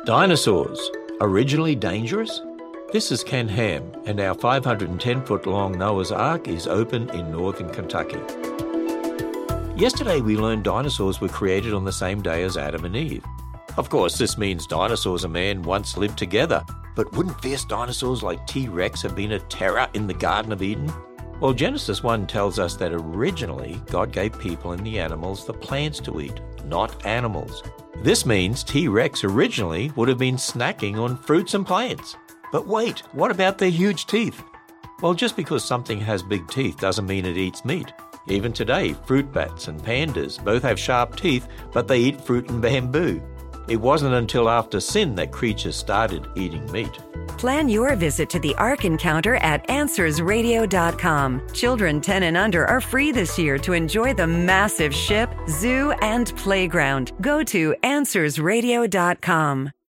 Dinosaurs, originally dangerous? This is Ken Ham, and our 510-foot-long Noah's Ark is open in northern Kentucky. Yesterday we learned dinosaurs were created on the same day as Adam and Eve. Of course, this means dinosaurs and man once lived together, but wouldn't fierce dinosaurs like T-Rex have been a terror in the Garden of Eden? Well, Genesis 1 tells us that originally God gave people and the animals the plants to eat, not animals. This means T-Rex originally would have been snacking on fruits and plants. But wait, what about their huge teeth? Well, just because something has big teeth doesn't mean it eats meat. Even today, fruit bats and pandas both have sharp teeth, but they eat fruit and bamboo. It wasn't until after sin that creatures started eating meat. Plan your visit to the Ark Encounter at AnswersRadio.com. Children 10 and under are free this year to enjoy the massive ship, zoo, and playground. Go to AnswersRadio.com.